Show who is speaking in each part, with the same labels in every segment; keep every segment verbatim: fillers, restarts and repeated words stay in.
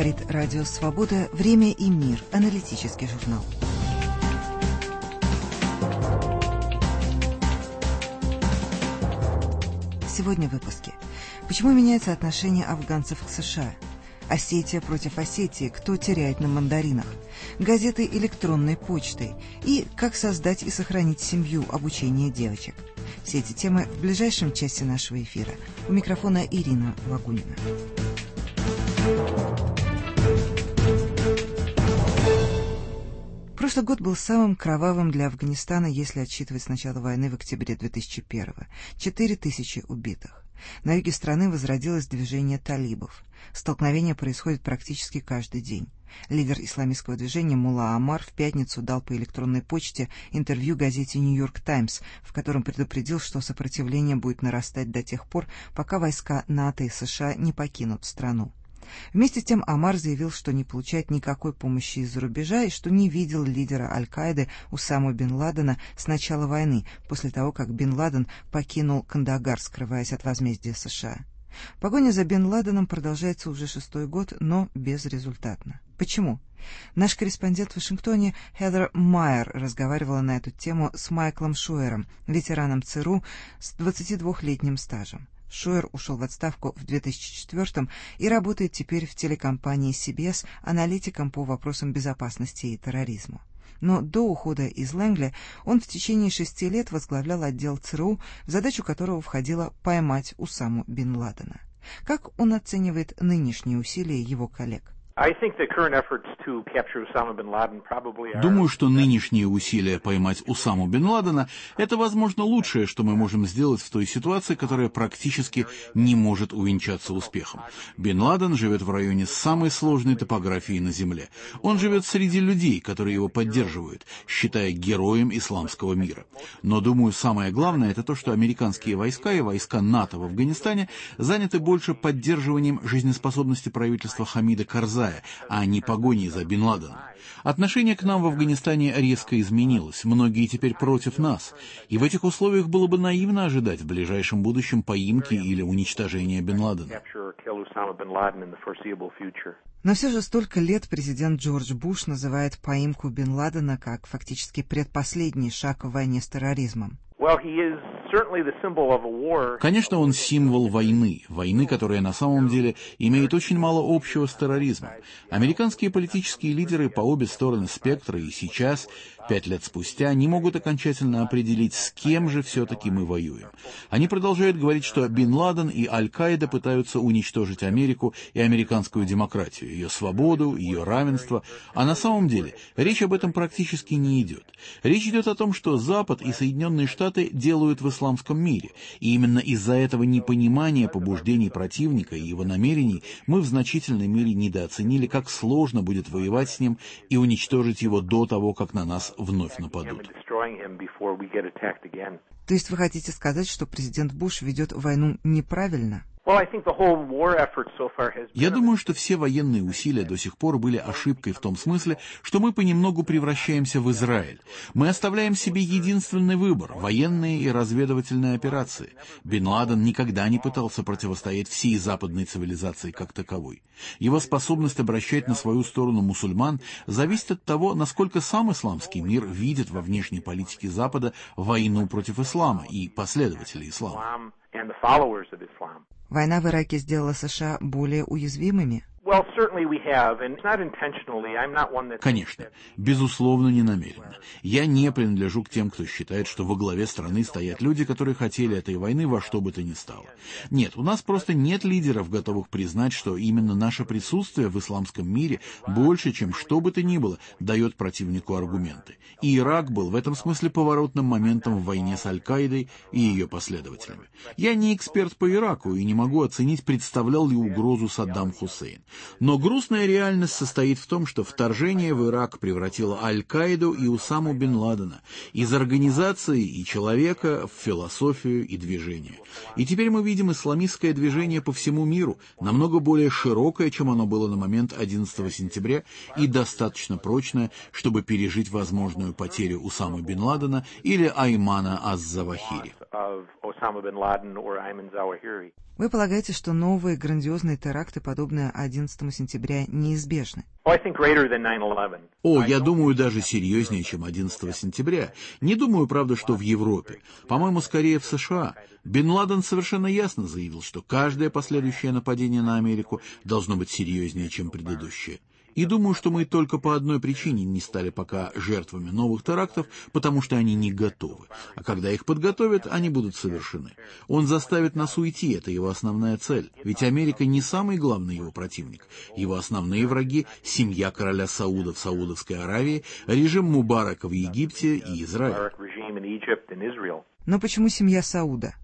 Speaker 1: Говорит Радио Свобода. Время и мир. Аналитический журнал. Сегодня в выпуске. Почему меняется отношение афганцев к США? Осетия против Осетии. Кто теряет на мандаринах? Газеты электронной почтой. И как создать и сохранить семью, обучение девочек. Все эти темы в ближайшем часе нашего эфира. У микрофона Ирина Вагунина. Прошлый год был самым кровавым для Афганистана, если отсчитывать с начала войны в октябре две тысячи первого. Четыре тысячи убитых. На юге страны возродилось движение талибов. Столкновения происходят практически каждый день. Лидер исламистского движения Мулла Омар в пятницу дал по электронной почте интервью газете «Нью-Йорк Таймс», в котором предупредил, что сопротивление будет нарастать до тех пор, пока войска НАТО и США не покинут страну. Вместе с тем Омар заявил, что не получает никакой помощи из-за рубежа и что не видел лидера Аль-Каиды Усаму бен Ладена с начала войны, после того, как бен Ладен покинул Кандагар, скрываясь от возмездия США. Погоня за бен Ладеном продолжается уже шестой год, но безрезультатно. Почему? Наш корреспондент в Вашингтоне Хедер Майер разговаривала на эту тему с Майклом Шуэром, ветераном ЦРУ с двадцатидвухлетним стажем. Шуэр ушел в отставку в две тысячи четвёртом и работает теперь в телекомпании си би эс аналитиком по вопросам безопасности и терроризму. Но до ухода из Лэнгли он в течение шести лет возглавлял отдел ЦРУ, в задачу которого входило поймать Усаму бен Ладена. Как он оценивает нынешние усилия его коллег?
Speaker 2: Думаю, что нынешние усилия поймать Усаму бен Ладена – это, возможно, лучшее, что мы можем сделать в той ситуации, которая практически не может увенчаться успехом. Бен Ладен живет в районе с самой сложной топографией на Земле. Он живет среди людей, которые его поддерживают, считая героем исламского мира. Но, думаю, самое главное – это то, что американские войска и войска НАТО в Афганистане заняты больше поддерживанием жизнеспособности правительства Хамида Карзая, а не погоней за бен Ладеном. Отношение к нам в Афганистане резко изменилось, многие теперь против нас, и в этих условиях было бы наивно ожидать в ближайшем будущем поимки или уничтожения бен Ладена.
Speaker 1: Но все же столько лет президент Джордж Буш называет поимку бен Ладена как фактически предпоследний шаг в войне с терроризмом.
Speaker 2: Конечно, он символ войны, войны, которая на самом деле имеет очень мало общего с терроризмом. Американские политические лидеры по обе стороны спектра и сейчас, пять лет спустя, не могут окончательно определить, с кем же все-таки мы воюем. Они продолжают говорить, что бен Ладен и Аль-Каида пытаются уничтожить Америку и американскую демократию, ее свободу, ее равенство, а на самом деле речь об этом практически не идет. Речь идет о том, что Запад и Соединенные Штаты делают в исламском мире, и именно из-за этого непонимания побуждений противника и его намерений мы в значительной мере недооценили, как сложно будет воевать с ним и уничтожить его до того, как на нас вновь нападут.
Speaker 1: То есть вы хотите сказать, что президент Буш ведет войну неправильно?
Speaker 2: Я думаю, что все военные усилия до сих пор были ошибкой в том смысле, что мы понемногу превращаемся в Израиль. Мы оставляем себе единственный выбор – военные и разведывательные операции. Бен Ладен никогда не пытался противостоять всей западной цивилизации как таковой. Его способность обращать на свою сторону мусульман зависит от того, насколько сам исламский мир видит во внешней политике Запада войну против ислама и последователей ислама.
Speaker 1: Война в Ираке сделала США более уязвимыми?
Speaker 2: Конечно, безусловно, не намеренно. Я не принадлежу к тем, кто считает, что во главе страны стоят люди, которые хотели этой войны во что бы то ни стало. Нет, у нас просто нет лидеров, готовых признать, что именно наше присутствие в исламском мире больше, чем что бы то ни было, дает противнику аргументы. И Ирак был в этом смысле поворотным моментом в войне с Аль-Каидой и ее последователями. Я не эксперт по Ираку и не могу оценить, представлял ли угрозу Саддам Хусейн. Но грустная реальность состоит в том, что вторжение в Ирак превратило Аль-Каиду и Усаму бен Ладена из организации и человека в философию и движение. И теперь мы видим исламистское движение по всему миру, намного более широкое, чем оно было на момент одиннадцатого сентября, и достаточно прочное, чтобы пережить возможную потерю Усамы бен Ладена или Аймана аз-Завахири.
Speaker 1: Вы полагаете, что новые грандиозные теракты, подобные одиннадцатому сентября, неизбежны?
Speaker 2: О, я думаю, даже серьезнее, чем одиннадцатого сентября. Не думаю, правда, что в Европе. По-моему, скорее в США. Бен Ладен совершенно ясно заявил, что каждое последующее нападение на Америку должно быть серьезнее, чем предыдущее. И думаю, что мы только по одной причине не стали пока жертвами новых терактов, потому что они не готовы. А когда их подготовят, они будут совершены. Он заставит нас уйти, это его основная цель. Ведь Америка не самый главный его противник. Его основные враги – семья короля Сауда в Саудовской Аравии, режим Мубарака в Египте и Израиль.
Speaker 1: Но почему семья Сауда?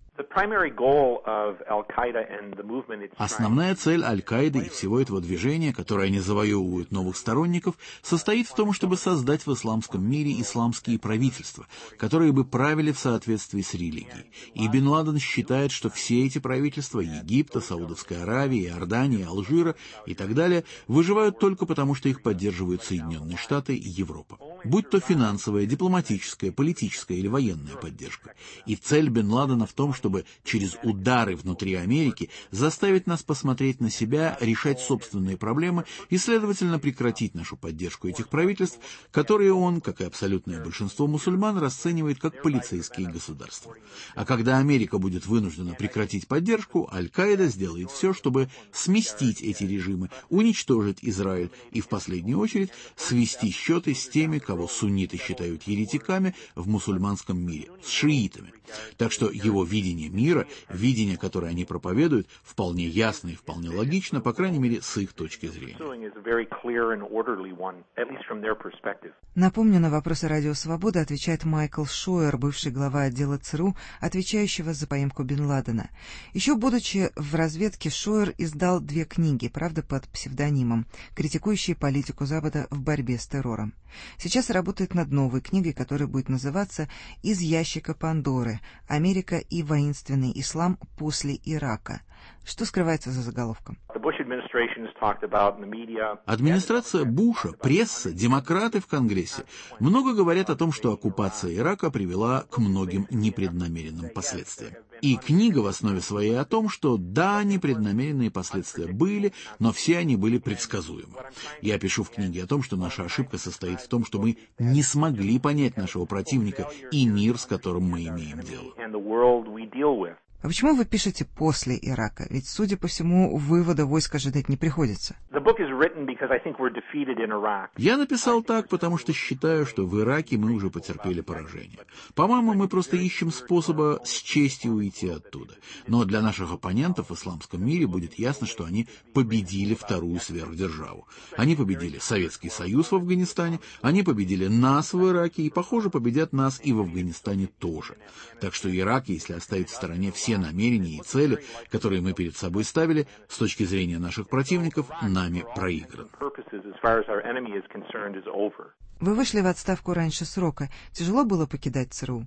Speaker 2: Основная цель Аль-Каиды и всего этого движения, которое они завоевывают новых сторонников, состоит в том, чтобы создать в исламском мире исламские правительства, которые бы правили в соответствии с религией. И Бен Ладен считает, что все эти правительства Египта, Саудовской Аравии, Иордании, Алжира и так далее выживают только потому, что их поддерживают Соединенные Штаты и Европа. Будь то финансовая, дипломатическая, политическая или военная поддержка. И цель Бен Ладена в том, чтобы через удары внутри Америки заставить нас посмотреть на себя, решать собственные проблемы и, следовательно, прекратить нашу поддержку этих правительств, которые он, как и абсолютное большинство мусульман, расценивает как полицейские государства. А когда Америка будет вынуждена прекратить поддержку, Аль-Каида сделает все, чтобы сместить эти режимы, уничтожить Израиль и, в последнюю очередь, свести счеты с теми, кого сунниты считают еретиками в мусульманском мире, с шиитами. Так что его видение мира, видение, которое они проповедуют, вполне ясно и вполне логично, по крайней мере, с их точки зрения.
Speaker 1: Напомню, на вопросы «Радио Свобода» отвечает Майкл Шойер, бывший глава отдела ЦРУ, отвечающего за поимку Бен Ладена. Еще будучи в разведке, Шойер издал две книги, правда, под псевдонимом, критикующие политику Запада в борьбе с террором. Сейчас работает над новой книгой, которая будет называться «Из ящика Пандоры. Америка и воинственный ислам после Ирака». Что скрывается за заголовком?
Speaker 2: Администрация Буша, пресса, демократы в Конгрессе много говорят о том, что оккупация Ирака привела к многим непреднамеренным последствиям. И книга в основе своей о том, что да, непреднамеренные последствия были, но все они были предсказуемы. Я пишу в книге о том, что наша ошибка состоит в том, что мы не смогли понять нашего противника и мир, с которым мы имеем дело.
Speaker 1: А почему вы пишете «после Ирака»? Ведь, судя по всему, вывода войск ожидать не приходится.
Speaker 2: Я написал так, потому что считаю, что в Ираке мы уже потерпели поражение. По-моему, мы просто ищем способа с честью уйти оттуда. Но для наших оппонентов в исламском мире будет ясно, что они победили вторую сверхдержаву. Они победили Советский Союз в Афганистане, они победили нас в Ираке и, похоже, победят нас и в Афганистане тоже. Так что Ирак, если оставить в стороне все намерения и цели, которые мы перед собой ставили, с точки зрения наших противников, нами проигран.
Speaker 1: Вы вышли в отставку раньше срока. Тяжело было покидать ЦРУ?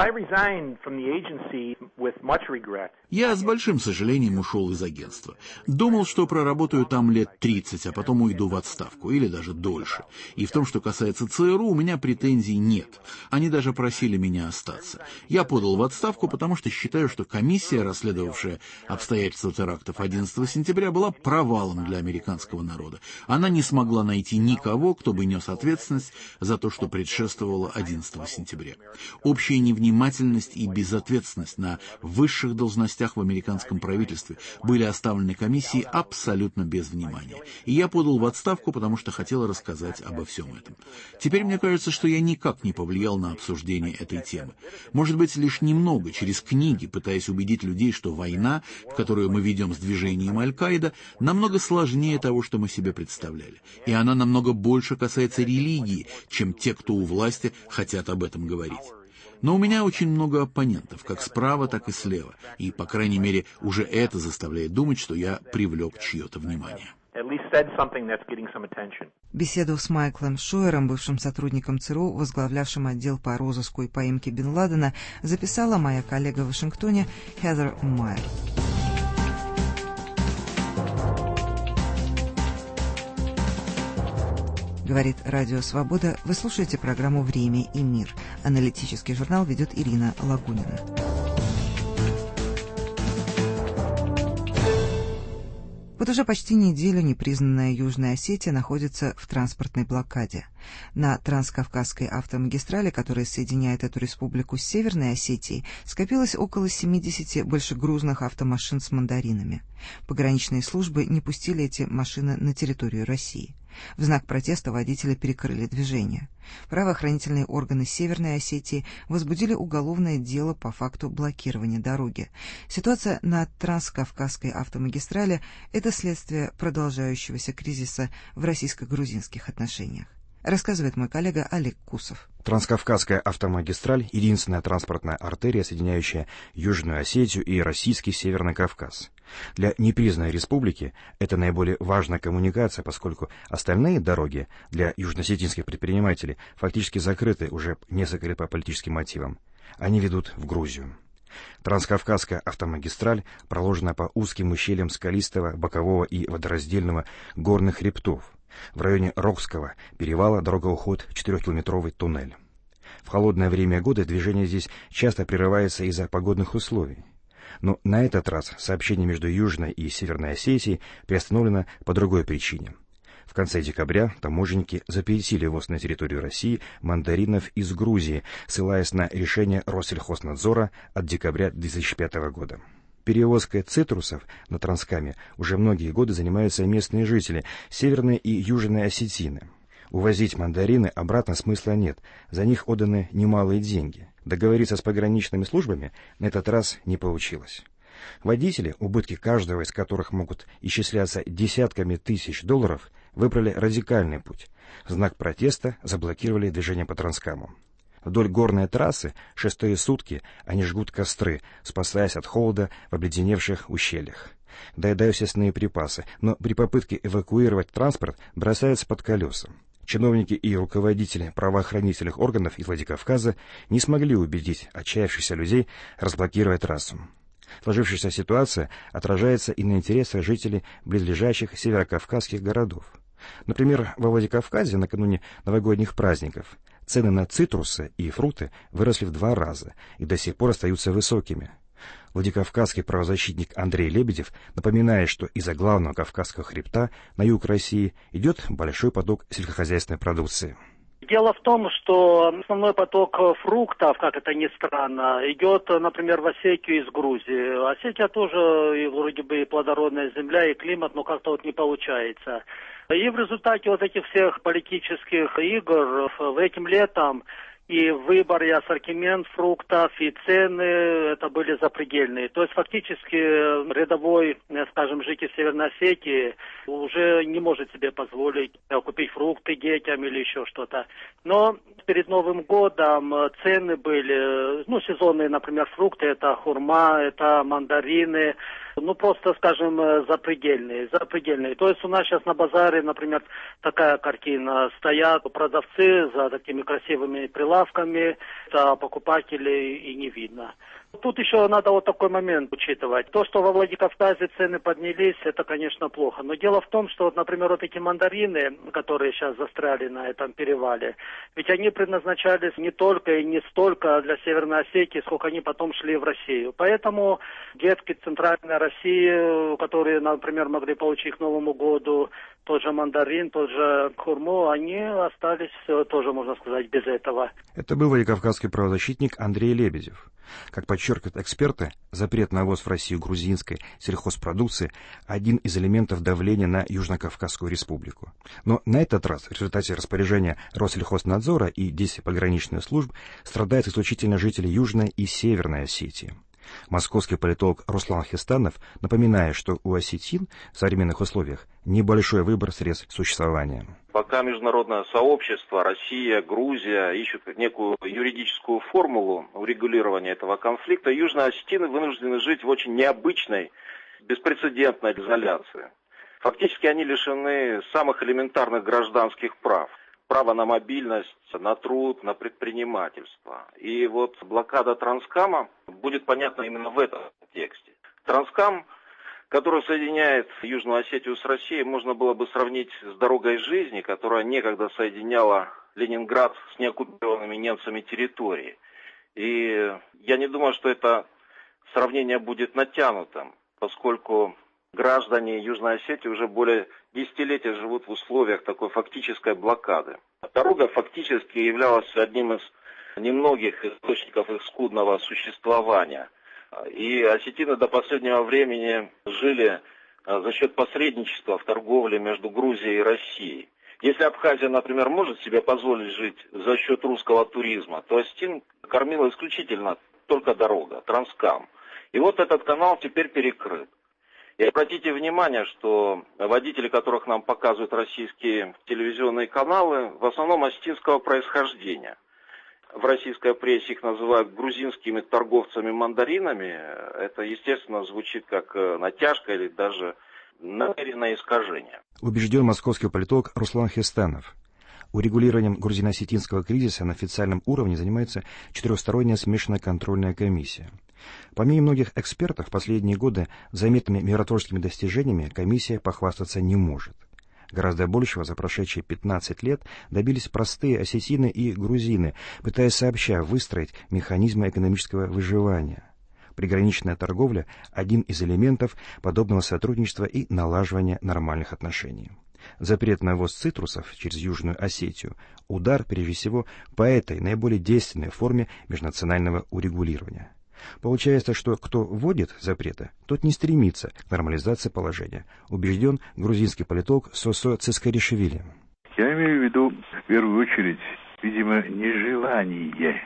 Speaker 2: Я с большим сожалением ушел из агентства. Думал, что проработаю там лет тридцать, а потом уйду в отставку, или даже дольше. И в том, что касается ЦРУ, у меня претензий нет. Они даже просили меня остаться. Я подал в отставку, потому что считаю, что комиссия, расследовавшая обстоятельства терактов одиннадцатого сентября, была провалом для американского народа. Она не смогла найти никого, кто бы нес ответственность за то, что предшествовало одиннадцатому сентября. Общая невнимательность и безответственность на высших должностях в американском правительстве были оставлены комиссией абсолютно без внимания. И я подал в отставку, потому что хотел рассказать обо всем этом. Теперь мне кажется, что я никак не повлиял на обсуждение этой темы. Может быть, лишь немного, через книги, пытаясь убедить людей, что война, которую мы ведем с движением Аль-Каида, намного сложнее того, что мы себе представляли. И она намного больше касается религии, чем те, кто у власти хотят об этом говорить. Но у меня очень много оппонентов, как справа, так и слева, и, по крайней мере, уже это заставляет думать, что я привлек чье-то внимание.
Speaker 1: Беседу с Майклом Шойером, бывшим сотрудником ЦРУ, возглавлявшим отдел по розыску и поимке Бен Ладена, записала моя коллега в Вашингтоне Хезер Майер. Говорит Радио Свобода. Вы слушаете программу «Время и мир». Аналитический журнал ведет Ирина Лагунина. Вот уже почти неделю непризнанная Южная Осетия находится в транспортной блокаде. На Транскавказской автомагистрали, которая соединяет эту республику с Северной Осетией, скопилось около семидесяти большегрузных автомашин с мандаринами. Пограничные службы не пустили эти машины на территорию России. В знак протеста водители перекрыли движение. Правоохранительные органы Северной Осетии возбудили уголовное дело по факту блокирования дороги. Ситуация на Транскавказской автомагистрали – это следствие продолжающегося кризиса в российско-грузинских отношениях. Рассказывает мой коллега Олег Кусов.
Speaker 3: Транскавказская автомагистраль – единственная транспортная артерия, соединяющая Южную Осетию и российский Северный Кавказ. Для непризнанной республики это наиболее важная коммуникация, поскольку остальные дороги для южноосетинских предпринимателей фактически закрыты уже несколько лет по политическим мотивам. Они ведут в Грузию. Транскавказская автомагистраль проложена по узким ущельям скалистого, бокового и водораздельного горных хребтов. В районе Рокского перевала дорога уходит в четырехкилометровый туннель. В холодное время года движение здесь часто прерывается из-за погодных условий. Но на этот раз сообщение между Южной и Северной Осетией приостановлено по другой причине. В конце декабря таможенники запретили ввоз на территорию России мандаринов из Грузии, ссылаясь на решение Россельхознадзора от декабря две тысячи пятого года. Перевозкой цитрусов на Транскаме уже многие годы занимаются местные жители Северной и Южной Осетины. Увозить мандарины обратно смысла нет, за них отданы немалые деньги. Договориться с пограничными службами на этот раз не получилось. Водители, убытки каждого из которых могут исчисляться десятками тысяч долларов, выбрали радикальный путь. В знак протеста заблокировали движение по Транскаму. Вдоль горной трассы шестые сутки они жгут костры, спасаясь от холода в обледеневших ущельях. Доедают съестные припасы, но при попытке эвакуировать транспорт бросаются под колеса. Чиновники и руководители правоохранительных органов из Владикавказа не смогли убедить отчаявшихся людей разблокировать трассу. Сложившаяся ситуация отражается и на интересах жителей близлежащих северокавказских городов. Например, во Владикавказе накануне новогодних праздников цены на цитрусы и фрукты выросли в два раза и до сих пор остаются высокими. Владикавказский правозащитник Андрей Лебедев напоминает, что из-за главного Кавказского хребта на юг России идет большой поток сельскохозяйственной продукции.
Speaker 4: Дело в том, что основной поток фруктов, как это ни странно, идет, например, в Осетию из Грузии. Осетия тоже и вроде бы и плодородная земля, и климат, но как-то вот не получается. И в результате вот этих всех политических игр этим летом и выбор, и ассортимент фруктов, и цены, это были запредельные. То есть фактически рядовой, скажем, житель Северной Осетии уже не может себе позволить купить фрукты детям или еще что-то. Но перед Новым годом цены были, ну, сезонные, например, фрукты, это хурма, это мандарины, ну, просто, скажем, запредельные, запредельные. То есть у нас сейчас на базаре, например, такая картина. Стоят продавцы за такими красивыми прилавками, а покупателей и не видно. Тут еще надо вот такой момент учитывать. То, что во Владикавказе цены поднялись, это, конечно, плохо. Но дело в том, что, вот, например, вот эти мандарины, которые сейчас застряли на этом перевале, ведь они предназначались не только и не столько для Северной Осетии, сколько они потом шли в Россию. Поэтому детки Центральной России, которые, например, могли получить к Новому году тот же мандарин, тот же хурму, они остались тоже, можно сказать, без этого.
Speaker 3: Это был владикавказский правозащитник Андрей Лебедев. Как подчеркивают эксперты, запрет на ввоз в Россию грузинской сельхозпродукции – один из элементов давления на Южно-Кавказскую республику. Но на этот раз в результате распоряжения Россельхознадзора и действий пограничных служб страдают исключительно жители Южной и Северной Осетии. Московский политолог Руслан Хистанов напоминает, что у осетин в современных условиях небольшой выбор средств существования.
Speaker 5: Пока международное сообщество, Россия, Грузия ищут некую юридическую формулу урегулирования этого конфликта, южные осетины вынуждены жить в очень необычной, беспрецедентной изоляции. Фактически они лишены самых элементарных гражданских прав. Право на мобильность, на труд, на предпринимательство. И вот блокада Транскама будет понятна именно в этом контексте. Транскам, который соединяет Южную Осетию с Россией, можно было бы сравнить с дорогой жизни, которая некогда соединяла Ленинград с неоккупированными немцами территорией. И я не думаю, что это сравнение будет натянутым, поскольку Граждане Южной Осетии уже более десятилетия живут в условиях такой фактической блокады. Дорога фактически являлась одним из немногих источников их скудного существования. И осетины до последнего времени жили за счет посредничества в торговле между Грузией и Россией. Если Абхазия, например, может себе позволить жить за счет русского туризма, то осетин кормила исключительно только дорога, Транскам. И вот этот канал теперь перекрыт. И обратите внимание, что водители, которых нам показывают российские телевизионные каналы, в основном осетинского происхождения. В российской прессе их называют грузинскими торговцами мандаринами. Это, естественно, звучит как натяжка или даже намеренное искажение.
Speaker 3: Убежден московский политолог Руслан Хистанов. Урегулированием грузино-осетинского кризиса на официальном уровне занимается четырехсторонняя смешанная контрольная комиссия. По мнению многих экспертов, в последние годы заметными миротворческими достижениями комиссия похвастаться не может. Гораздо большего за прошедшие пятнадцать лет добились простые осетины и грузины, пытаясь сообща выстроить механизмы экономического выживания. Приграничная торговля – один из элементов подобного сотрудничества и налаживания нормальных отношений. Запрет на ввоз цитрусов через Южную Осетию – удар, прежде всего, по этой наиболее действенной форме межнационального урегулирования. Получается, что кто вводит запреты, тот не стремится к нормализации положения, убежден грузинский политолог Сосо Цискаришвили.
Speaker 6: Я имею в виду, в первую очередь, видимо, нежелание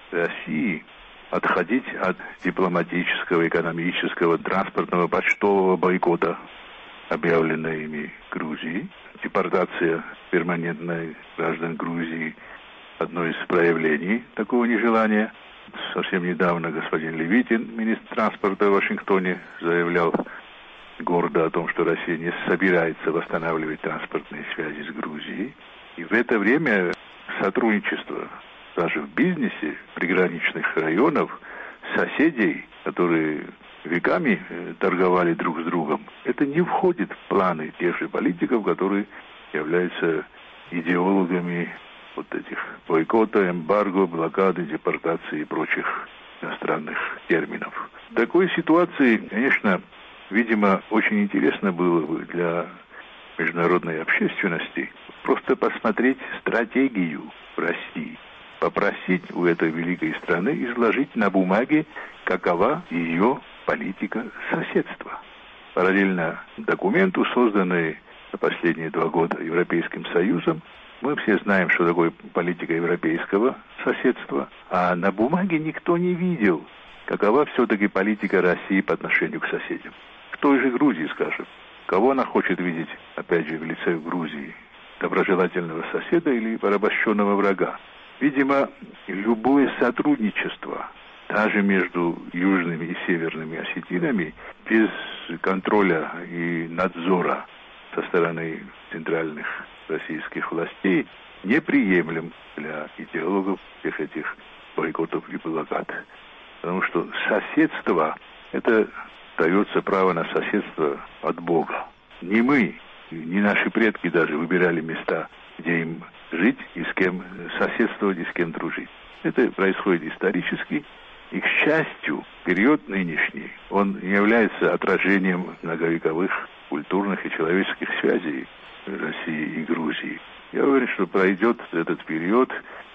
Speaker 6: России отходить от дипломатического, экономического, транспортного, почтового бойкота, объявленного ими Грузии. Депортация перманентной граждан Грузии – одно из проявлений такого нежелания. Совсем недавно господин Левитин, министр транспорта в Вашингтоне, заявлял гордо о том, что Россия не собирается восстанавливать транспортные связи с Грузией. И в это время сотрудничество даже в бизнесе приграничных районов, соседей, которые веками торговали друг с другом, это не входит в планы тех же политиков, которые являются идеологами вот этих бойкота, эмбарго, блокады, депортации и прочих иностранных терминов. В такой ситуации, конечно, видимо, очень интересно было бы для международной общественности просто посмотреть стратегию в России, попросить у этой великой страны изложить на бумаге, какова ее политика соседства. Параллельно документу, созданный за последние два года Европейским Союзом, мы все знаем, что такое политика европейского соседства, а на бумаге никто не видел, какова все-таки политика России по отношению к соседям. В той же Грузии, скажем, кого она хочет видеть, опять же, в лице Грузии, доброжелательного соседа или порабощенного врага. Видимо, любое сотрудничество, даже между южными и северными осетинами, без контроля и надзора со стороны центральных российских властей, неприемлем для идеологов всех этих бойкотов и блокад. Потому что соседство, это дается право на соседство от Бога. Не мы, не наши предки даже выбирали места, где им жить и с кем соседствовать и с кем дружить. Это происходит исторически. И, к счастью, период нынешний, он не является отражением многовековых культурных и человеческих связей России и Грузии. Я уверен, что пройдет этот период,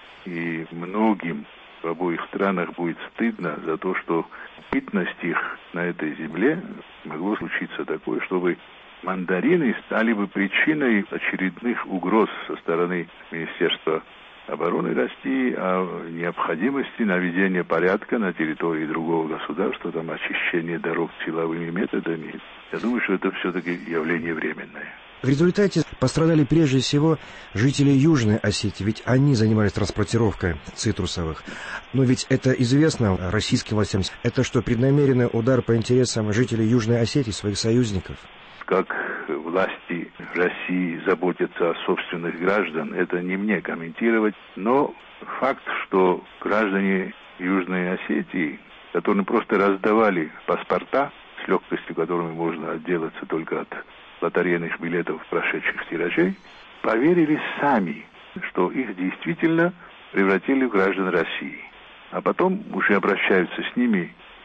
Speaker 6: и многим в обоих странах будет стыдно за то, что бытность их на этой земле могло случиться такое, чтобы мандарины стали бы причиной очередных угроз со стороны Министерства обороны России о необходимости наведения порядка на территории другого государства, там очищение дорог силовыми методами. Я думаю, что это все-таки явление временное.
Speaker 3: В результате пострадали прежде всего жители Южной Осетии, ведь они занимались транспортировкой цитрусовых. Но ведь это известно российским властям. Это что, преднамеренный удар по интересам жителей Южной Осетии, своих союзников?
Speaker 6: Как власти России заботятся о собственных граждан, это не мне комментировать. Но факт, что граждане Южной Осетии, которым просто раздавали паспорта, с легкостью которыми можно отделаться только от лотерейных билетов прошедших тиражей, поверили сами, что их действительно превратили в граждан России. А потом уже обращаются с ними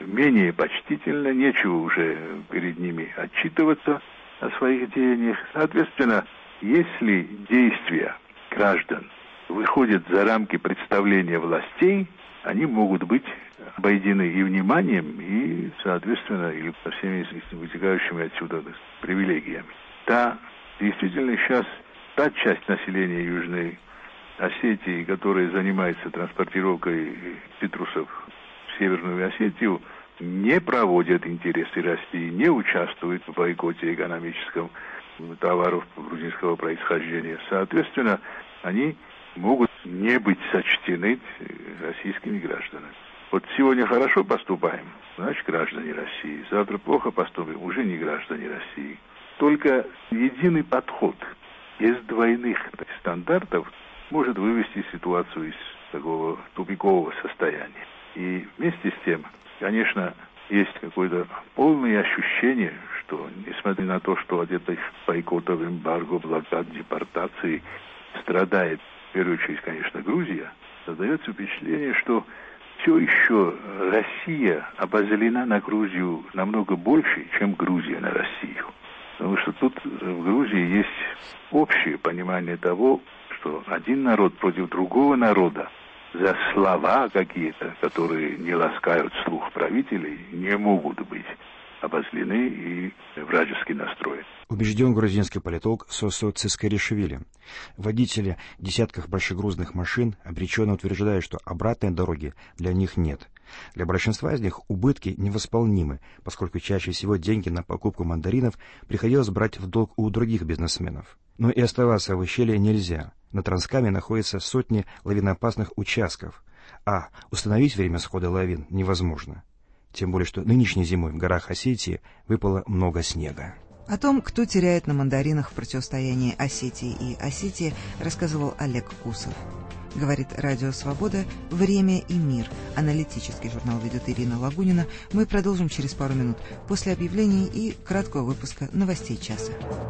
Speaker 6: менее почтительно, нечего уже перед ними отчитываться о своих деяниях. Соответственно, если действия граждан выходят за рамки представления властей, они могут быть обойдены и вниманием, и, соответственно, и со всеми вытекающими отсюда привилегиями. Да, действительно, сейчас та часть населения Южной Осетии, которая занимается транспортировкой цитрусов в Северную Осетию, не проводят интересы России, не участвуют в бойкоте экономическом товаров грузинского происхождения. Соответственно, они могут не быть сочтены российскими гражданами. Вот сегодня хорошо поступаем, значит, граждане России. Завтра плохо поступим, уже не граждане России. Только единый подход без двойных стандартов может вывести ситуацию из такого тупикового состояния. И вместе с тем, конечно, есть какое-то полное ощущение, что, несмотря на то, что от этих бойкотов, эмбарго, блокад, депортации страдает, в первую очередь, конечно, Грузия, создается впечатление, что все еще Россия обозлена на Грузию намного больше, чем Грузия на Россию. Потому что тут в Грузии есть общее понимание того, что один народ против другого народа за слова какие-то, которые не ласкают слух правителей, не могут быть обозлены и вражески настроены.
Speaker 3: Убежден грузинский политолог Сосо Цискаришвили. Водители десятков большегрузных машин обреченно утверждают, что обратной дороги для них нет. Для большинства из них убытки невосполнимы, поскольку чаще всего деньги на покупку мандаринов приходилось брать в долг у других бизнесменов. Но и оставаться в ущелье нельзя. На Транскаме находятся сотни лавиноопасных участков, а установить время схода лавин невозможно. Тем более, что нынешней зимой в горах Осетии выпало много снега.
Speaker 1: О том, кто теряет на мандаринах в противостоянии Осетии и Осетии, рассказывал Олег Кусов. Говорит Радио Свобода, «Время и мир». Аналитический журнал ведет Ирина Лагунина. Мы продолжим через пару минут после объявлений и краткого выпуска новостей часа.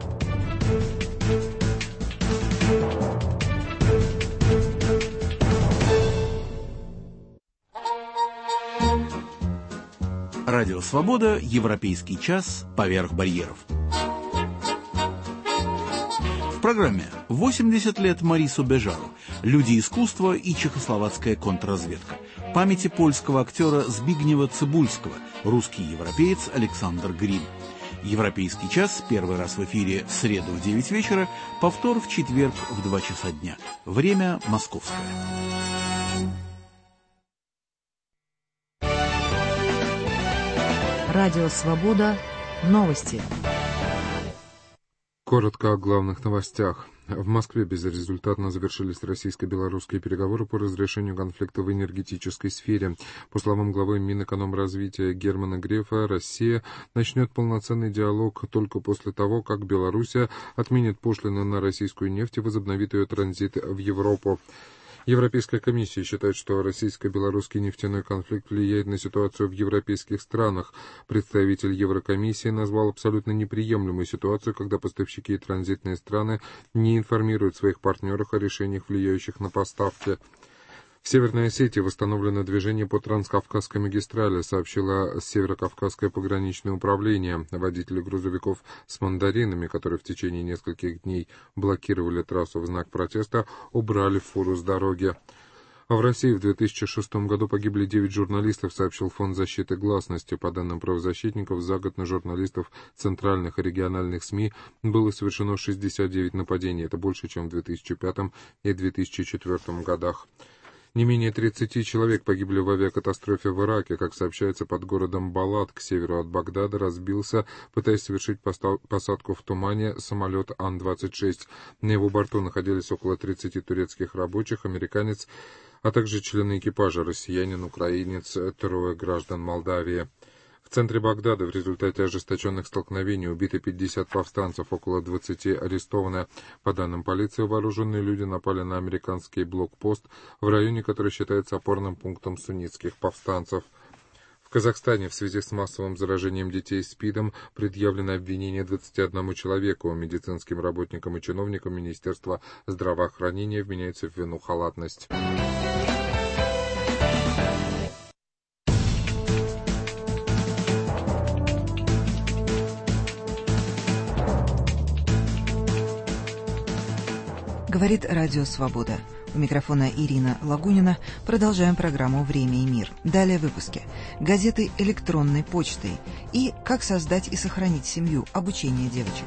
Speaker 2: Радио Свобода, Европейский час, поверх барьеров. В программе «восемьдесят лет Марису Бежару. Люди искусства и чехословацкая контрразведка». Памяти польского актера Збигнева Цибульского, русский европеец Александр Грин. Европейский час, первый раз в эфире в среду в девять вечера, повтор в четверг в два часа дня. Время московское.
Speaker 7: Радио Свобода. Новости.
Speaker 8: Коротко о главных новостях. В Москве безрезультатно завершились российско-белорусские переговоры по разрешению конфликта в энергетической сфере. По словам главы Минэкономразвития Германа Грефа, Россия начнет полноценный диалог только после того, как Белоруссия отменит пошлины на российскую нефть и возобновит ее транзит в Европу. Европейская комиссия считает, что российско-белорусский нефтяной конфликт влияет на ситуацию в европейских странах. Представитель Еврокомиссии назвал абсолютно неприемлемую ситуацию, когда поставщики и транзитные страны не информируют своих партнеров о решениях, влияющих на поставки. В Северной Осетии восстановлено движение по Транскавказской магистрали, сообщило Северокавказское пограничное управление. Водители грузовиков с мандаринами, которые в течение нескольких дней блокировали трассу в знак протеста, убрали фуру с дороги. А в России в две тысячи шестом году погибли девять журналистов, сообщил Фонд защиты гласности. По данным правозащитников, за год на журналистов центральных и региональных СМИ было совершено шестьдесят девять нападений. Это больше, чем в две тысячи пятом и две тысячи четвёртом годах. Не менее тридцати человек погибли в авиакатастрофе в Ираке. Как сообщается, под городом Балат к северу от Багдада разбился, пытаясь совершить посадку в тумане, самолет Ан двадцать шесть. На его борту находились около тридцати турецких рабочих, американец, а также члены экипажа, россиянин, украинец, трое граждан Молдавии. В центре Багдада в результате ожесточенных столкновений убиты пятьдесят повстанцев, около двадцати арестованы. По данным полиции, вооруженные люди напали на американский блокпост в районе, который считается опорным пунктом суннитских повстанцев. В Казахстане в связи с массовым заражением детей СПИДом предъявлено обвинение двадцати одному человеку. Медицинским работникам и чиновникам Министерства здравоохранения вменяется в вину халатность.
Speaker 1: Говорит Радио Свобода. У микрофона Ирина Лагунина. Продолжаем программу «Время и мир». Далее в выпуске. Газеты электронной почтой. И как создать и сохранить семью. Обучение девочек.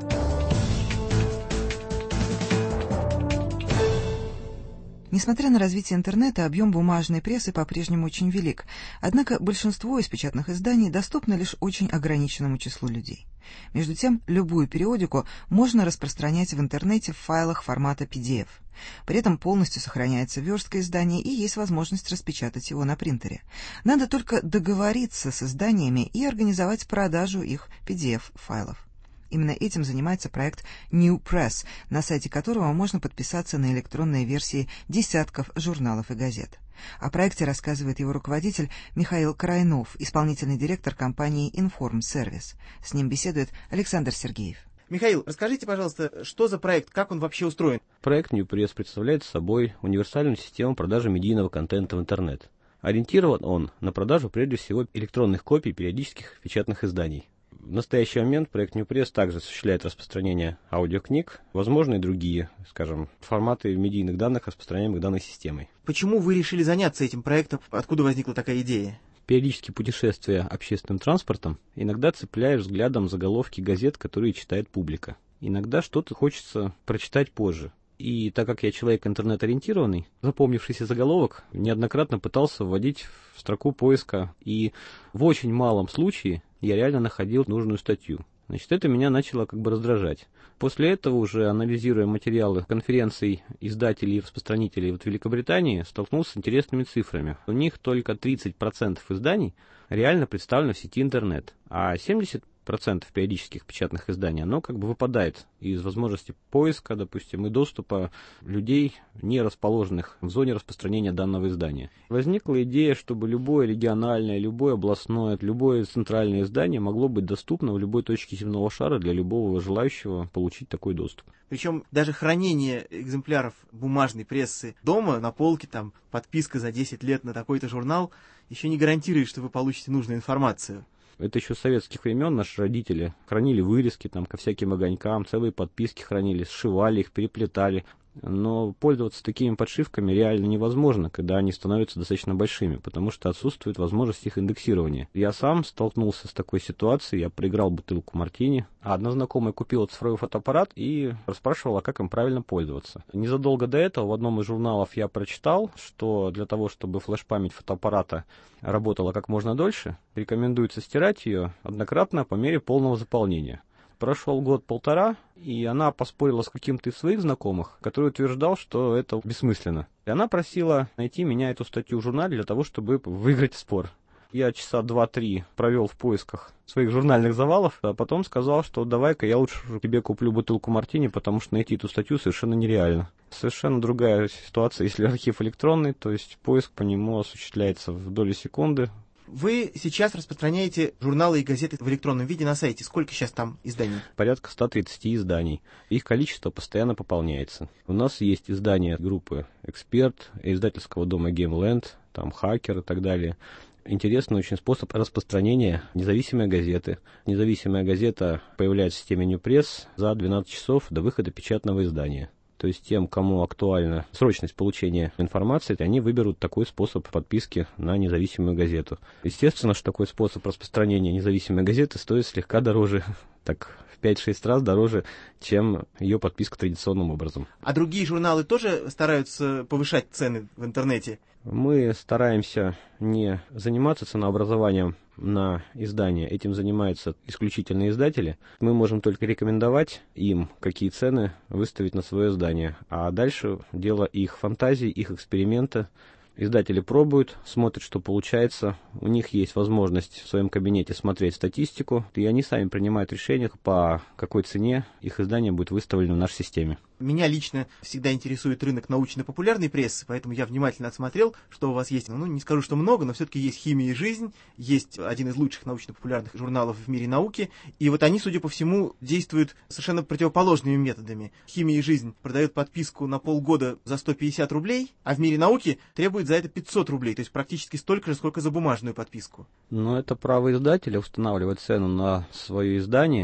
Speaker 1: Несмотря на развитие интернета, объем бумажной прессы по-прежнему очень велик, однако большинство из печатных изданий доступно лишь очень ограниченному числу людей. Между тем, любую периодику можно распространять в интернете в файлах формата пи ди эф. При этом полностью сохраняется верстка издания и есть возможность распечатать его на принтере. Надо только договориться с изданиями и организовать продажу их пи ди эф-файлов. Именно этим занимается проект New Press, на сайте которого можно подписаться на электронные версии десятков журналов и газет. О проекте рассказывает его руководитель Михаил Крайнов, исполнительный директор компании Inform Service. С ним беседует Александр Сергеев.
Speaker 9: Михаил, расскажите, пожалуйста, что за проект, как он вообще устроен?
Speaker 10: Проект New Press представляет собой универсальную систему продажи медийного контента в интернет. Ориентирован он на продажу прежде всего электронных копий периодических печатных изданий. В настоящий момент проект New Press также осуществляет распространение аудиокниг, возможно и другие, скажем, форматы медийных данных, распространяемых данной системой.
Speaker 9: Почему вы решили заняться этим проектом? Откуда возникла такая идея?
Speaker 10: Периодически путешествуя общественным транспортом, иногда цепляешь взглядом заголовки газет, которые читает публика. Иногда что-то хочется прочитать позже. И так как я человек интернет-ориентированный, запомнившийся заголовок неоднократно пытался вводить в строку поиска, и в очень малом случае я реально находил нужную статью. Значит, это меня начало как бы раздражать. После этого, уже анализируя материалы конференций издателей и распространителей в Великобритании, столкнулся с интересными цифрами. У них только тридцать процентов изданий реально представлено в сети интернет, а семьдесят процентов периодических печатных изданий, оно как бы выпадает из возможности поиска, допустим, и доступа людей, не расположенных в зоне распространения данного издания. Возникла идея, чтобы любое региональное, любое областное, любое центральное издание могло быть доступно в любой точке земного шара для любого желающего получить такой доступ.
Speaker 9: Причем даже хранение экземпляров бумажной прессы дома, на полке, там, подписка за десять лет на такой-то журнал, еще не гарантирует, что вы получите нужную информацию.
Speaker 10: Это еще с советских времен наши родители хранили вырезки там ко всяким огонькам, целые подписки хранили, сшивали их, переплетали. Но пользоваться такими подшивками реально невозможно, когда они становятся достаточно большими, потому что отсутствует возможность их индексирования. Я сам столкнулся с такой ситуацией, я проиграл бутылку мартини, а одна знакомая купила цифровой фотоаппарат и расспрашивала, как им правильно пользоваться. Незадолго до этого в одном из журналов я прочитал, что для того, чтобы флеш-память фотоаппарата работала как можно дольше, рекомендуется стирать ее однократно по мере полного заполнения. Прошел год-полтора, и она поспорила с каким-то из своих знакомых, который утверждал, что это бессмысленно. И она просила найти меня эту статью в журнале для того, чтобы выиграть спор. Я часа два-три провел в поисках своих журнальных завалов, а потом сказал, что давай-ка я лучше тебе куплю бутылку мартини, потому что найти эту статью совершенно нереально. Совершенно другая ситуация, если архив электронный, то есть поиск по нему осуществляется в доли секунды.
Speaker 9: Вы сейчас распространяете журналы и газеты в электронном виде на сайте. Сколько сейчас там изданий?
Speaker 10: Порядка ста тридцати изданий. Их количество постоянно пополняется. У нас есть издания группы «Эксперт», издательского дома «Геймленд», там «Хакер» и так далее. Интересный очень способ распространения независимой газеты. Независимая газета появляется в системе New Press за двенадцать часов до выхода печатного издания. То есть тем, кому актуальна срочность получения информации, они выберут такой способ подписки на независимую газету. Естественно, что такой способ распространения независимой газеты стоит слегка дороже, так в пять-шесть раз дороже, чем ее подписка традиционным образом.
Speaker 9: А другие журналы тоже стараются повышать цены в интернете?
Speaker 10: Мы стараемся не заниматься ценообразованием на издание. Этим занимаются исключительно издатели. Мы можем только рекомендовать им, какие цены выставить на свое издание. А дальше дело их фантазии, их эксперимента. Издатели пробуют, смотрят, что получается. У них есть возможность в своем кабинете смотреть статистику, и они сами принимают решение, по какой цене их издание будет выставлено в нашей системе.
Speaker 9: Меня лично всегда интересует рынок научно-популярной прессы, поэтому я внимательно отсмотрел, что у вас есть. Ну, не скажу, что много, но все-таки есть «Химия и жизнь», есть один из лучших научно-популярных журналов в мире науки, и вот они, судя по всему, действуют совершенно противоположными методами. «Химия и жизнь» продает подписку на полгода за сто пятьдесят рублей, а в «Мире науки» требует за это пятьсот рублей, то есть практически столько же, сколько за бумажную подписку.
Speaker 10: Но это право издателя устанавливать цену на свое издание. В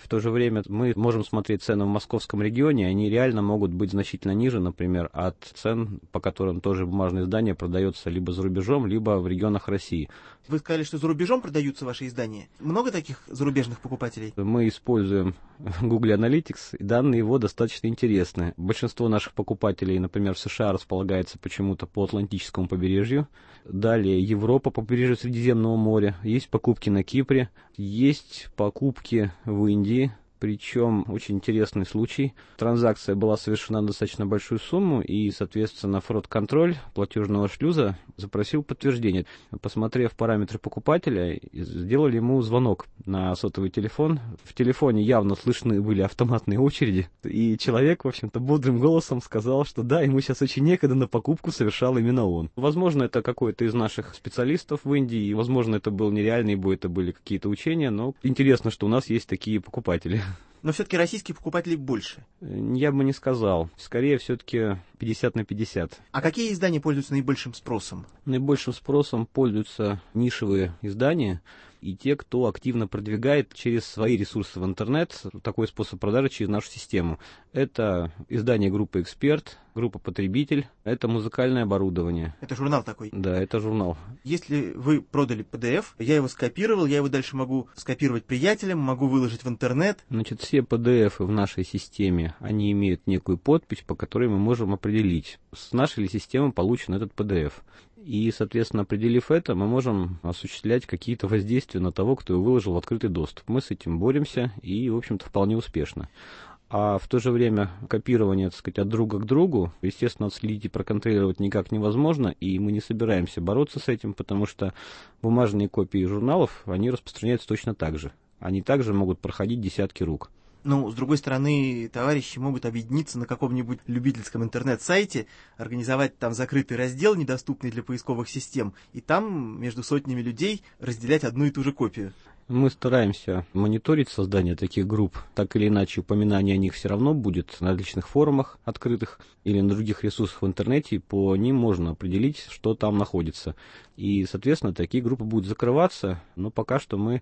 Speaker 10: В то же время мы можем смотреть цены в московском регионе, они реально могут быть значительно ниже, например, от цен, по которым тоже бумажное издание продается либо за рубежом, либо в регионах России.
Speaker 9: Вы сказали, что за рубежом продаются ваши издания. Много таких зарубежных покупателей?
Speaker 10: Мы используем Google Analytics, и данные его достаточно интересны. Большинство наших покупателей, например, в США располагается почему-то по Атлантическому побережью. Далее Европа по побережью Средиземного моря. Есть покупки на Кипре, есть покупки в Индии. Причем очень интересный случай. Транзакция была совершена на достаточно большую сумму, и, соответственно, фрод-контроль платежного шлюза запросил подтверждение. Посмотрев параметры покупателя, сделали ему звонок на сотовый телефон. В телефоне явно слышны были автоматные очереди, и человек, в общем-то, бодрым голосом сказал, что да, ему сейчас очень некогда, на покупку совершал именно он. Возможно, это какой-то из наших специалистов в Индии, и, возможно, это был нереальный бой, это были какие-то учения, но интересно, что у нас есть такие покупатели.
Speaker 9: Но все-таки российских покупателей больше.
Speaker 10: Я бы не сказал. Скорее, все-таки пятьдесят на пятьдесят.
Speaker 9: А какие издания пользуются наибольшим спросом?
Speaker 10: Наибольшим спросом пользуются нишевые издания и те, кто активно продвигает через свои ресурсы в интернет такой способ продажи через нашу систему. Это издание группы «Эксперт», группа «Потребитель», это музыкальное оборудование.
Speaker 9: Это журнал такой?
Speaker 10: Да, это журнал.
Speaker 9: Если вы продали пи ди эф, я его скопировал, я его дальше могу скопировать приятелям, могу выложить в интернет.
Speaker 10: Значит, все пи ди эфы в нашей системе, они имеют некую подпись, по которой мы можем определить, с нашей ли системы получен этот пи ди эф. И, соответственно, определив это, мы можем осуществлять какие-то воздействия на того, кто его выложил в открытый доступ. Мы с этим боремся и, в общем-то, вполне успешно. А в то же время копирование, так сказать, от друга к другу, естественно, отследить и проконтролировать никак невозможно, и мы не собираемся бороться с этим, потому что бумажные копии журналов, они распространяются точно так же. Они также могут проходить десятки рук.
Speaker 9: Ну, с другой стороны, товарищи могут объединиться на каком-нибудь любительском интернет-сайте, организовать там закрытый раздел, недоступный для поисковых систем, и там между сотнями людей разделять одну и ту же копию.
Speaker 10: Мы стараемся мониторить создание таких групп. Так или иначе, упоминание о них все равно будет на различных форумах открытых или на других ресурсах в интернете. По ним можно определить, что там находится. И, соответственно, такие группы будут закрываться. Но пока что мы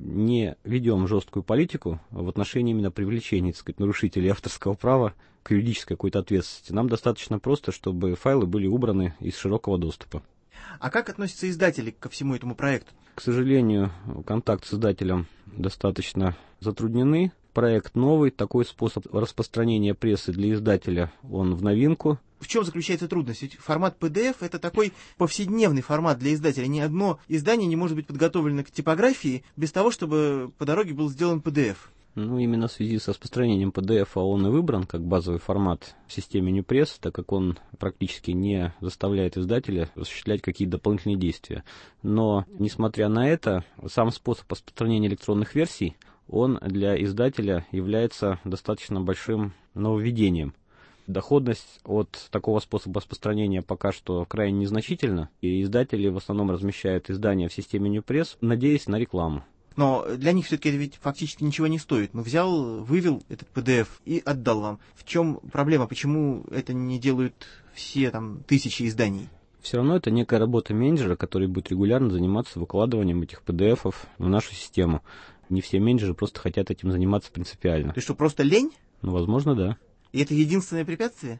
Speaker 10: не ведем жесткую политику в отношении именно привлечения, так сказать, нарушителей авторского права к юридической какой-то ответственности. Нам достаточно просто, чтобы файлы были убраны из широкого доступа.
Speaker 9: А как относятся издатели ко всему этому проекту?
Speaker 10: К сожалению, контакт с издателем достаточно затруднены. Проект новый, такой способ распространения прессы для издателя, он в новинку.
Speaker 9: В чем заключается трудность? Ведь формат пи ди эф это такой повседневный формат для издателя. Ни одно издание не может быть подготовлено к типографии без того, чтобы по дороге был сделан пи ди эф.
Speaker 10: Ну, именно в связи с распространением пи ди эф он и выбран как базовый формат в системе Ньюпресс, так как он практически не заставляет издателя осуществлять какие-то дополнительные действия. Но, несмотря на это, сам способ распространения электронных версий, он для издателя является достаточно большим нововведением. Доходность от такого способа распространения пока что крайне незначительна, и издатели в основном размещают издания в системе Ньюпресс, надеясь на рекламу.
Speaker 9: Но для них все-таки это ведь фактически ничего не стоит. Ну, взял, вывел этот пи ди эф и отдал вам. В чем проблема? Почему это не делают все там тысячи изданий?
Speaker 10: Все равно это некая работа менеджера, который будет регулярно заниматься выкладыванием этих пи ди эфов в нашу систему. Не все менеджеры просто хотят этим заниматься принципиально.
Speaker 9: То есть что, просто лень?
Speaker 10: Ну, возможно, да.
Speaker 9: И это единственное препятствие?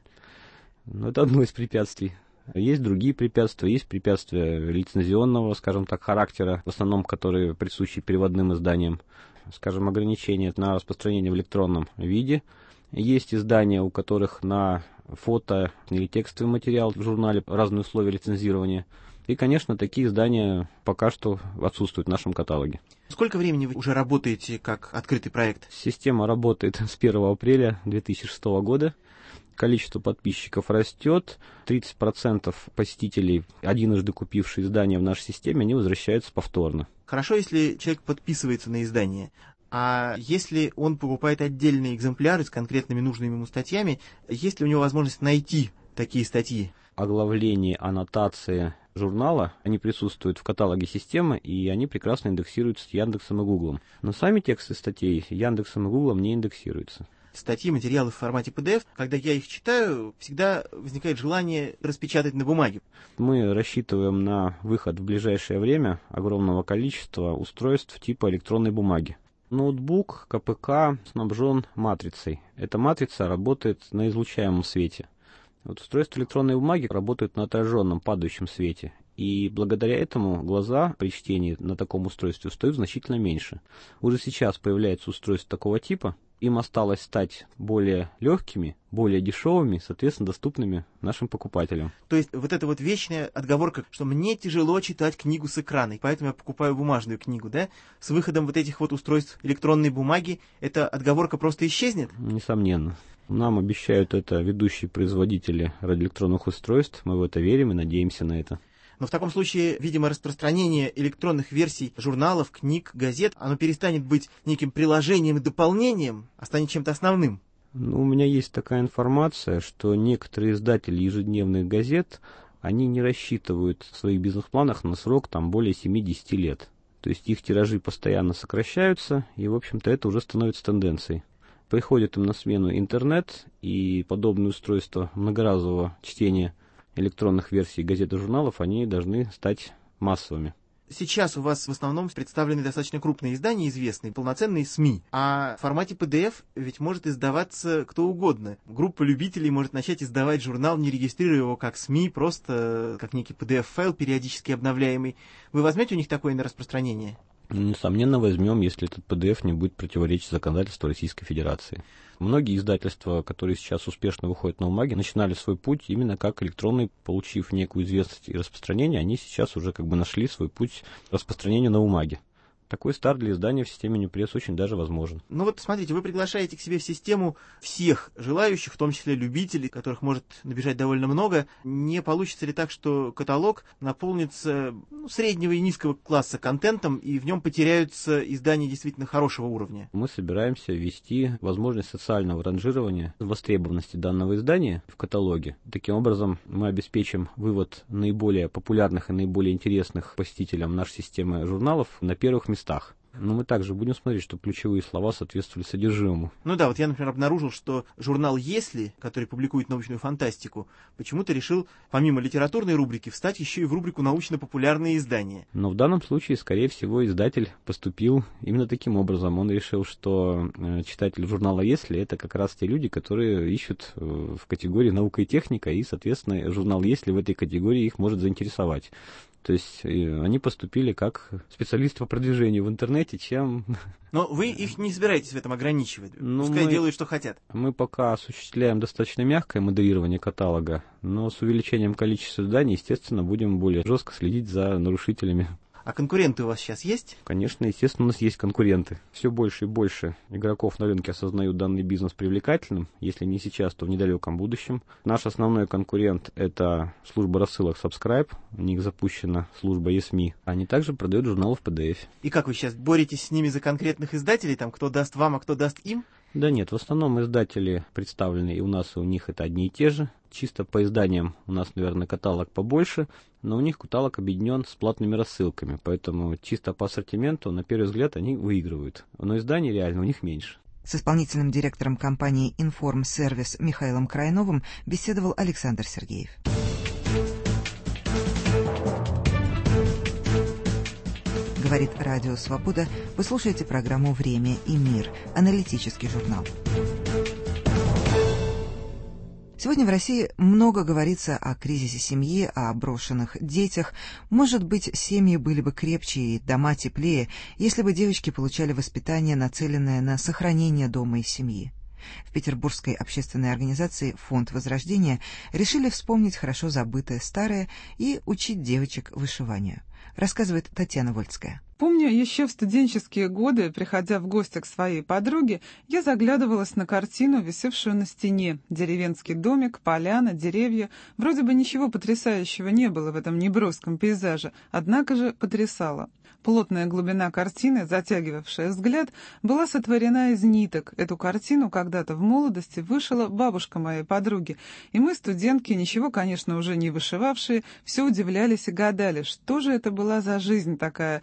Speaker 10: Ну, это одно из препятствий. Есть другие препятствия, есть препятствия лицензионного, скажем так, характера, в основном, которые присущи переводным изданиям, скажем, ограничения на распространение в электронном виде. Есть издания, у которых на фото или текстовый материал в журнале разные условия лицензирования. И, конечно, такие издания пока что отсутствуют в нашем каталоге.
Speaker 9: Сколько времени вы уже работаете как открытый проект?
Speaker 10: Система работает с первого апреля две тысячи шестого года. Количество подписчиков растет, тридцать процентов посетителей, единожды купившие издания в нашей системе, они возвращаются повторно.
Speaker 9: Хорошо, если человек подписывается на издание, а если он покупает отдельные экземпляры с конкретными нужными ему статьями, есть ли у него возможность найти такие статьи?
Speaker 10: Оглавление, аннотации журнала, они присутствуют в каталоге системы, и они прекрасно индексируются Яндексом и Гуглом. Но сами тексты статей Яндексом и Гуглом не индексируются.
Speaker 9: Статьи, материалы в формате пи ди эф, когда я их читаю, всегда возникает желание распечатать на бумаге.
Speaker 10: Мы рассчитываем на выход в ближайшее время огромного количества устройств типа электронной бумаги. Ноутбук ка пэ ка снабжен матрицей. Эта матрица работает на излучаемом свете. Вот устройства электронной бумаги работают на отраженном, падающем свете. И благодаря этому глаза при чтении на таком устройстве устают значительно меньше. Уже сейчас появляются устройства такого типа. Им осталось стать более легкими, более дешевыми, соответственно, доступными нашим покупателям.
Speaker 9: То есть вот эта вот вечная отговорка, что мне тяжело читать книгу с экрана, поэтому я покупаю бумажную книгу, да? С выходом вот этих вот устройств электронной бумаги эта отговорка просто исчезнет?
Speaker 10: Несомненно. Нам обещают это ведущие производители радиоэлектронных устройств. Мы в это верим и надеемся на это.
Speaker 9: Но в таком случае, видимо, распространение электронных версий журналов, книг, газет, оно перестанет быть неким приложением и дополнением, а станет чем-то основным.
Speaker 10: Ну, у меня есть такая информация, что некоторые издатели ежедневных газет, они не рассчитывают в своих бизнес-планах на срок там более семидесяти лет. То есть их тиражи постоянно сокращаются, и, в общем-то, это уже становится тенденцией. Приходит им на смену интернет, и подобные устройства многоразового чтения электронных версий газет и журналов, они должны стать массовыми.
Speaker 9: Сейчас у вас в основном представлены достаточно крупные издания, известные, полноценные СМИ. А в формате пи ди эф ведь может издаваться кто угодно. Группа любителей может начать издавать журнал, не регистрируя его как СМИ, просто как некий пи ди эф-файл, периодически обновляемый. Вы возьмете у них такое на распространение?
Speaker 10: Несомненно, возьмем, если этот пи ди эф не будет противоречить законодательству Российской Федерации. Многие издательства, которые сейчас успешно выходят на бумаге, начинали свой путь именно как электронный, получив некую известность и распространение, они сейчас уже как бы нашли свой путь распространения на бумаге. Такой старт для издания в системе Ньюпресс очень даже возможен.
Speaker 9: Ну вот смотрите, вы приглашаете к себе в систему всех желающих, в том числе любителей, которых может набежать довольно много. Не получится ли так, что каталог наполнится ну, среднего и низкого класса контентом, и в нем потеряются издания действительно хорошего уровня?
Speaker 10: Мы собираемся ввести возможность социального ранжирования востребованности данного издания в каталоге. Таким образом, мы обеспечим вывод наиболее популярных и наиболее интересных посетителям нашей системы журналов на первых местах. Но мы также будем смотреть, чтобы ключевые слова соответствовали содержимому.
Speaker 9: Ну да, вот я, например, обнаружил, что журнал «Если», который публикует научную фантастику, почему-то решил, помимо литературной рубрики, встать еще и в рубрику «Научно-популярные издания». Но в данном случае, скорее всего, издатель поступил именно таким образом. Он решил, что читатель журнала «Если» — это как раз те люди, которые ищут в категории «Наука и техника», и, соответственно, журнал «Если» в этой категории их может заинтересовать. То есть они поступили как специалисты по продвижению в интернете, чем... Но вы их не собираетесь в этом ограничивать?
Speaker 10: Ну,
Speaker 9: пускай
Speaker 10: мы,
Speaker 9: делают, что хотят.
Speaker 10: Мы пока осуществляем достаточно мягкое модерирование каталога, но с увеличением количества изданий, естественно, будем более жестко следить за нарушителями.
Speaker 9: А конкуренты у вас сейчас есть?
Speaker 10: Конечно, естественно, у нас есть конкуренты. Все больше и больше игроков на рынке осознают данный бизнес привлекательным, если не сейчас, то в недалеком будущем. Наш основной конкурент — это служба рассылок Subscribe, у них запущена служба eSMI. Они также продают журналы в пи ди эф.
Speaker 9: И как вы сейчас боретесь с ними за конкретных издателей, там, кто даст вам, а кто даст им?
Speaker 10: Да нет, в основном издатели представлены и у нас, и у них это одни и те же. Чисто по изданиям у нас, наверное, каталог побольше, но у них каталог объединен с платными рассылками, поэтому чисто по ассортименту, на первый взгляд, они выигрывают. Но изданий реально у них меньше.
Speaker 1: С исполнительным директором компании «Информсервис» Михаилом Крайновым беседовал Александр Сергеев. Говорит Радио Свобода. Вы слушаете программу «Время и мир», аналитический журнал. Сегодня в России много говорится о кризисе семьи, о брошенных детях. Может быть, семьи были бы крепче и дома теплее, если бы девочки получали воспитание, нацеленное на сохранение дома и семьи. В петербургской общественной организации «Фонд Возрождения» решили вспомнить хорошо забытое старое и учить девочек вышиванию, рассказывает Татьяна Вольская.
Speaker 11: Помню, еще в студенческие годы, приходя в гости к своей подруге, я заглядывалась на картину, висевшую на стене. Деревенский домик, поляна, деревья. Вроде бы ничего потрясающего не было в этом неброском пейзаже, однако же потрясало. Плотная глубина картины, затягивавшая взгляд, была сотворена из ниток. Эту картину когда-то в молодости вышила бабушка моей подруги, и мы, студентки, ничего, конечно, уже не вышивавшие, все удивлялись и гадали, что же это была за жизнь такая, когда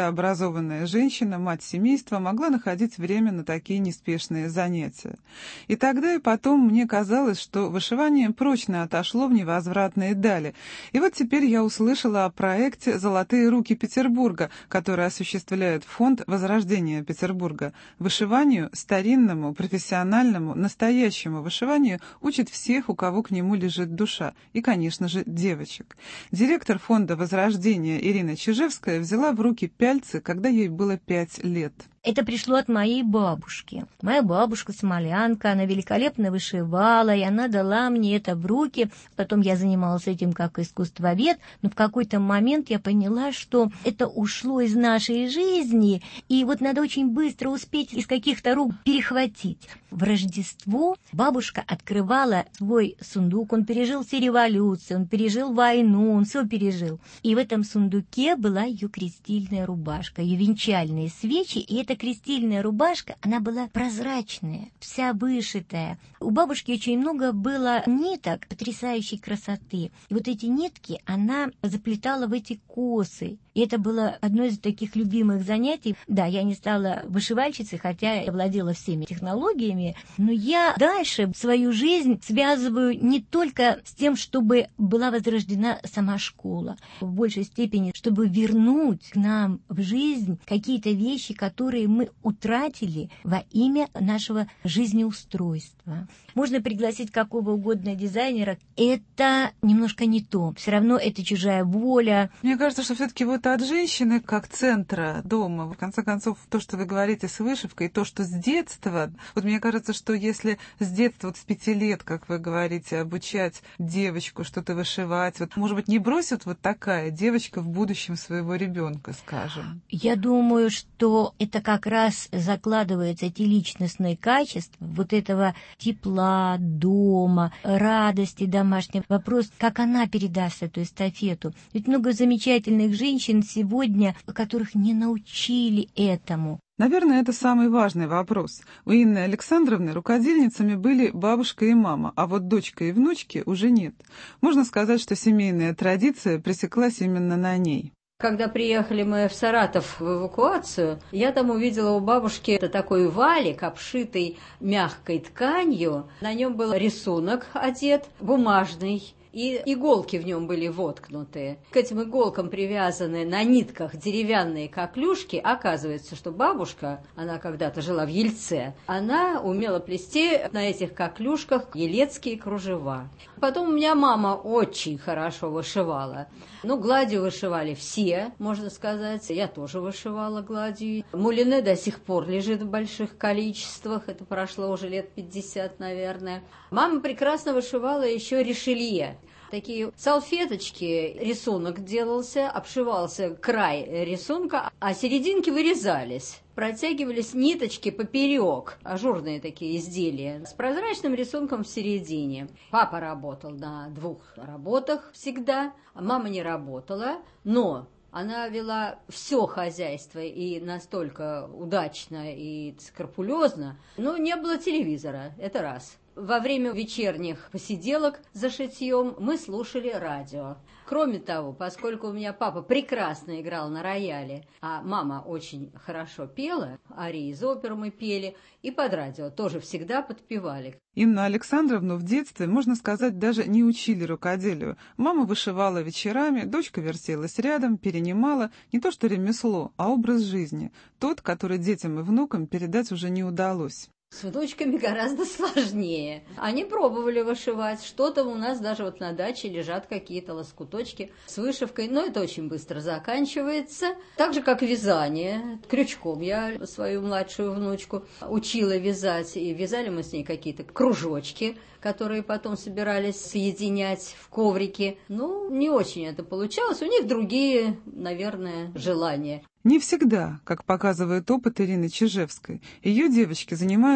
Speaker 11: я, образованная женщина, мать семейства, могла находить время на такие неспешные занятия. И тогда и потом мне казалось, что вышивание прочно отошло в невозвратные дали. И вот теперь я услышала о проекте «Золотые руки Петербурга», который осуществляет фонд Возрождения Петербурга. Вышиванию, старинному, профессиональному, настоящему вышиванию учат всех, у кого к нему лежит душа, и, конечно же, девочек. Директор фонда Возрождения Ирина Чижевская взяла в руки пяльцы, когда ей было пять лет.
Speaker 12: Это пришло от моей бабушки. Моя бабушка смолянка, она великолепно вышивала, и она дала мне это в руки. Потом я занималась этим как искусствовед, но в какой-то момент я поняла, что это ушло из нашей жизни, и вот надо очень быстро успеть из каких-то рук перехватить. В Рождество бабушка открывала свой сундук, он пережил все революции, он пережил войну, он все пережил. И в этом сундуке была ее крестильная рубашка, ее венчальные свечи, и это крестильная рубашка, она была прозрачная, вся вышитая. У бабушки очень много было ниток потрясающей красоты. И вот эти нитки она заплетала в эти косы. И это было одно из таких любимых занятий. Да, я не стала вышивальщицей, хотя я владела всеми технологиями, но я дальше свою жизнь связываю не только с тем, чтобы была возрождена сама школа, в большей степени, чтобы вернуть к нам в жизнь какие-то вещи, которые мы утратили во имя нашего жизнеустройства. Можно пригласить какого угодно дизайнера. Это немножко не то. Все равно это чужая воля.
Speaker 11: Мне кажется, что все-таки вот от женщины как центра дома, в конце концов, то, что вы говорите с вышивкой, то, что с детства, вот мне кажется, что если с детства, вот с пяти лет, как вы говорите, обучать девочку что-то вышивать, вот, может быть, не бросит вот такая девочка в будущем своего ребенка, скажем?
Speaker 12: Я думаю, что это как раз закладываются эти личностные качества, вот этого тепла дома, радости домашней. Вопрос, как она передаст эту эстафету. Ведь много замечательных женщин сегодня, которых не научили этому.
Speaker 11: Наверное, это самый важный вопрос. У Инны Александровны рукодельницами были бабушка и мама, а вот дочка и внучки уже нет. Можно сказать, что семейная традиция пресеклась именно на ней.
Speaker 13: Когда приехали мы в Саратов в эвакуацию, я там увидела у бабушки это такой валик, обшитый мягкой тканью. На нем был рисунок одет, бумажный. И иголки в нем были воткнуты. К этим иголкам привязаны на нитках деревянные коклюшки. Оказывается, что бабушка, она когда-то жила в Ельце, она умела плести на этих коклюшках елецкие кружева. Потом у меня мама очень хорошо вышивала. Ну, гладью вышивали все, можно сказать. Я тоже вышивала гладью. Мулине до сих пор лежит в больших количествах. Это прошло уже лет пятьдесят, наверное. Мама прекрасно вышивала еще решелье. Такие салфеточки, рисунок делался, обшивался край рисунка, а серединки вырезались. Протягивались ниточки поперек, ажурные такие изделия, с прозрачным рисунком в середине. Папа работал на двух работах всегда, а мама не работала, но она вела все хозяйство и настолько удачно и скрупулезно, но не было телевизора, это раз. Во время вечерних посиделок за шитьем мы слушали радио. Кроме того, поскольку у меня папа прекрасно играл на рояле, а мама очень хорошо пела, арии из опер мы пели, и под радио тоже всегда подпевали.
Speaker 11: Инну Александровну в детстве, можно сказать, даже не учили рукоделию. Мама вышивала вечерами, дочка вертелась рядом, перенимала не то что ремесло, а образ жизни, тот, который детям и внукам передать уже не удалось.
Speaker 13: С внучками гораздо сложнее. Они пробовали вышивать. Что-то у нас даже вот на даче лежат какие-то лоскуточки с вышивкой, но это очень быстро заканчивается. Так же, как вязание. Крючком я свою младшую внучку учила вязать, и вязали мы с ней какие-то кружочки, которые потом собирались соединять в коврике. Ну, не очень это получалось. У них другие, наверное, желания.
Speaker 11: Не всегда, как показывает опыт Ирины Чижевской. Ее девочки занимаются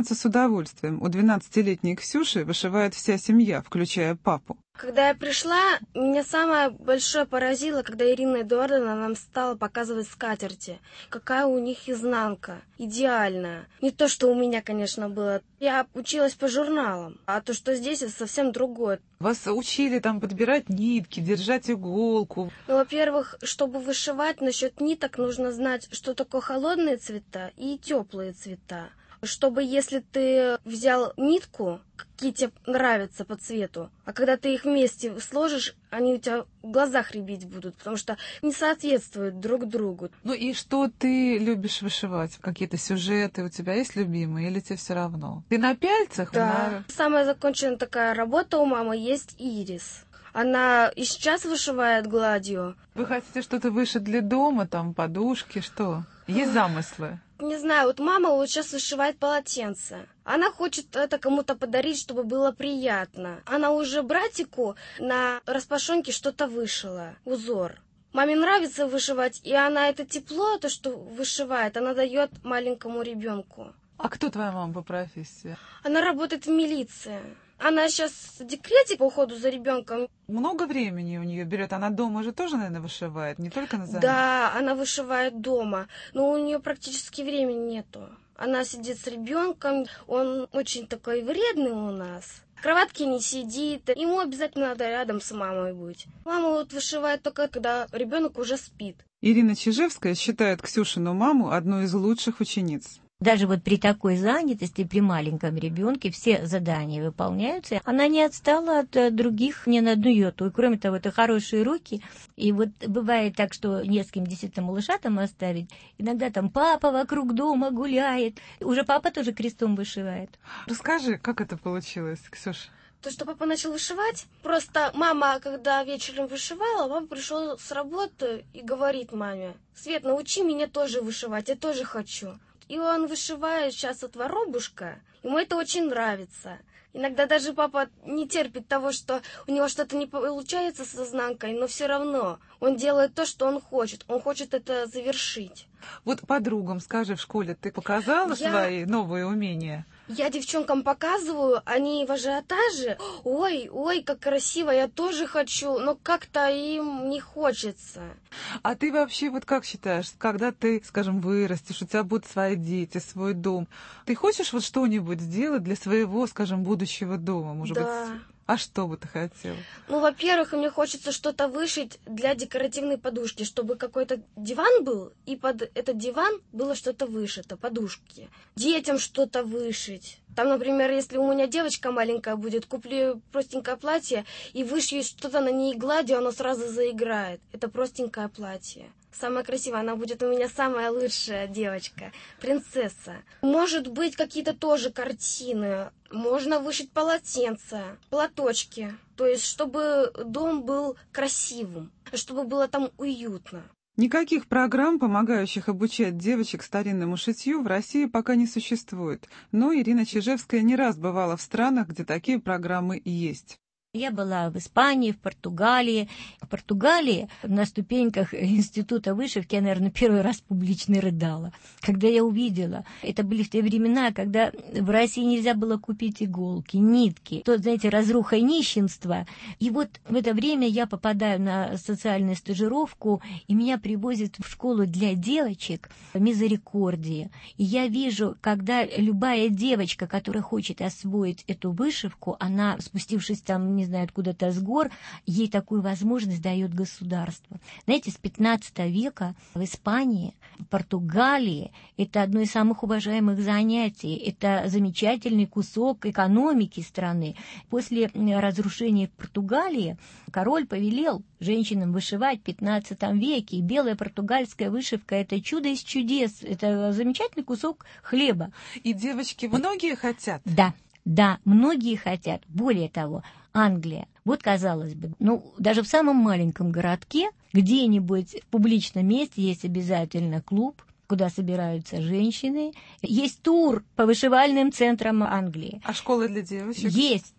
Speaker 11: признаться с удовольствием, у двенадцатилетней Ксюши вышивает вся семья, включая папу.
Speaker 14: Когда я пришла, меня самое большое поразило, когда Ирина Эдуардовна нам стала показывать скатерти. Какая у них изнанка. Идеальная. Не то, что у меня, конечно, было. Я училась по журналам, а то, что здесь, это совсем другое.
Speaker 11: Вас учили там подбирать нитки, держать иголку.
Speaker 14: Ну, во-первых, чтобы вышивать насчет ниток, нужно знать, что такое холодные цвета и теплые цвета. Чтобы, если ты взял нитку, какие тебе нравятся по цвету, а когда ты их вместе сложишь, они у тебя в глазах рябить будут, потому что не соответствуют друг другу.
Speaker 11: Ну и что ты любишь вышивать? Какие-то сюжеты у тебя есть любимые или тебе все равно? Ты на пяльцах?
Speaker 14: Да.
Speaker 11: На...
Speaker 14: Самая законченная такая работа у мамы есть ирис. Она и сейчас вышивает гладью.
Speaker 11: Вы хотите что-то вышить для дома, там, подушки, что? Есть замыслы?
Speaker 14: Не знаю, вот мама вот сейчас вышивает полотенце. Она хочет это кому-то подарить, чтобы было приятно. Она уже братику на распашонке что-то вышила, узор. Маме нравится вышивать, и она это тепло, то, что вышивает, она дает маленькому ребенку.
Speaker 11: А кто твоя мама по профессии?
Speaker 14: Она работает в милиции. Она сейчас в декрете по уходу за ребенком.
Speaker 11: Много времени у нее берет. Она дома же тоже, наверное, вышивает, не только на занятиях.
Speaker 14: Да, она вышивает дома, но у нее практически времени нету. Она сидит с ребенком, он очень такой вредный у нас. В кроватке не сидит, ему обязательно надо рядом с мамой быть. Мама вот вышивает только, когда ребенок уже спит.
Speaker 11: Ирина Чижевская считает Ксюшину маму одной из лучших учениц.
Speaker 12: Даже вот при такой занятости, при маленьком ребенке, все задания выполняются. Она не отстала от других ни на одну йоту. И кроме того, это хорошие руки. И вот бывает так, что не с кем действительно малыша там оставить. Иногда там папа вокруг дома гуляет. Уже папа тоже крестом вышивает.
Speaker 11: Расскажи, как это получилось, Ксюша?
Speaker 14: То, что папа начал вышивать, просто мама, когда вечером вышивала, папа пришел с работы и говорит маме: «Свет, научи меня тоже вышивать, я тоже хочу». И он вышивает сейчас вот воробушка, ему это очень нравится. Иногда даже папа не терпит того, что у него что-то не получается с изнанкой, но все равно он делает то, что он хочет. Он хочет это завершить.
Speaker 11: Вот подругам, скажи, в школе ты показала
Speaker 14: Я...
Speaker 11: свои новые умения?
Speaker 14: Я девчонкам показываю, они в ажиотаже. Ой, ой, как красиво, я тоже хочу, но как-то им не хочется.
Speaker 11: А ты вообще вот как считаешь, когда ты, скажем, вырастешь, у тебя будут свои дети, свой дом, ты хочешь вот что-нибудь сделать для своего, скажем, будущего дома, может
Speaker 14: да.
Speaker 11: быть? А что бы ты хотела?
Speaker 14: Ну, во-первых, мне хочется что-то вышить для декоративной подушки, чтобы какой-то диван был, и под этот диван было что-то вышито, подушки. Детям что-то вышить. Там, например, если у меня девочка маленькая будет, куплю простенькое платье и вышью что-то на ней гладью, оно сразу заиграет. Это простенькое платье. Самая красивая, она будет у меня самая лучшая девочка, принцесса. Может быть, какие-то тоже картины. Можно вышить полотенца, платочки. То есть, чтобы дом был красивым, чтобы было там уютно.
Speaker 11: Никаких программ, помогающих обучать девочек старинному шитью, в России пока не существует. Но Ирина Чижевская не раз бывала в странах, где такие программы есть.
Speaker 12: Я была в Испании, в Португалии. В Португалии на ступеньках института вышивки я, наверное, первый раз публично рыдала. Когда я увидела, это были в те времена, когда в России нельзя было купить иголки, нитки. То, знаете, разруха и нищенство. И вот в это время я попадаю на социальную стажировку, и меня привозят в школу для девочек Мизерикордии. И я вижу, когда любая девочка, которая хочет освоить эту вышивку, она, спустившись там, не знаю, откуда-то с гор, ей такую возможность дает государство. Знаете, с пятнадцатого века в Испании, в Португалии это одно из самых уважаемых занятий. Это замечательный кусок экономики страны. После разрушения Португалии король повелел женщинам вышивать в пятнадцатом веке. И белая португальская вышивка – это чудо из чудес. Это замечательный кусок хлеба.
Speaker 11: И девочки многие хотят?
Speaker 12: Да. Да, многие хотят. Более того, Англия. Вот, казалось бы, ну, даже в самом маленьком городке, где-нибудь в публичном месте есть обязательно клуб, куда собираются женщины. Есть тур по вышивальным центрам Англии.
Speaker 11: А школы для девочек?
Speaker 12: Есть.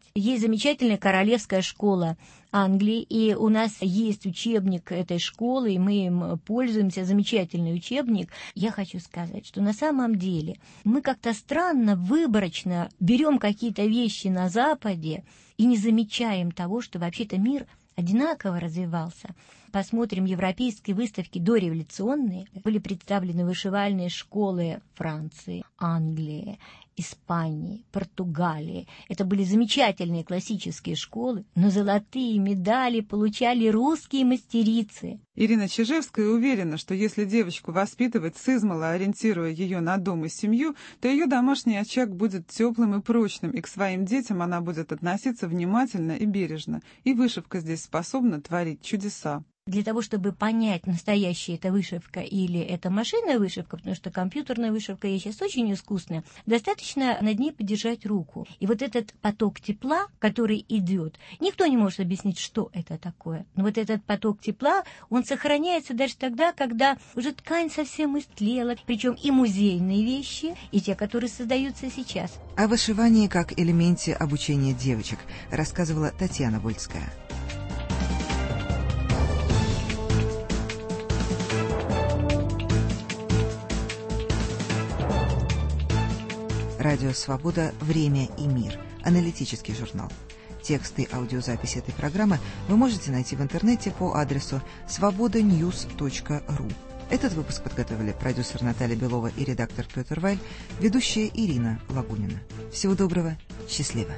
Speaker 12: Есть замечательная королевская школа Англии, и у нас есть учебник этой школы, и мы им пользуемся, замечательный учебник. Я хочу сказать, что на самом деле мы как-то странно, выборочно берем какие-то вещи на Западе и не замечаем того, что вообще-то мир одинаково развивался. Посмотрим европейские выставки дореволюционные. Были представлены вышивальные школы Франции, Англии, Испании, Португалии. Это были замечательные классические школы, но золотые медали получали русские мастерицы.
Speaker 11: Ирина Чижевская уверена, что если девочку воспитывать сызмала, ориентируя ее на дом и семью, то ее домашний очаг будет теплым и прочным, и к своим детям она будет относиться внимательно и бережно. И вышивка здесь способна творить чудеса.
Speaker 12: Для того, чтобы понять, настоящая это вышивка или это машинная вышивка, потому что компьютерная вышивка есть сейчас очень искусная, достаточно над ней подержать руку. И вот этот поток тепла, который идет, никто не может объяснить, что это такое. Но вот этот поток тепла, он сохраняется даже тогда, когда уже ткань совсем истлела. Причем и музейные вещи, и те, которые создаются сейчас.
Speaker 1: О вышивании как элементе обучения девочек рассказывала Татьяна Вольская. Радио «Свобода. Время и мир». Аналитический журнал. Тексты и аудиозаписи этой программы вы можете найти в интернете по адресу свобода ньюс точка ру. Этот выпуск подготовили продюсер Наталья Белова и редактор Петр Вайль, ведущая Ирина Лагунина. Всего доброго, счастливо.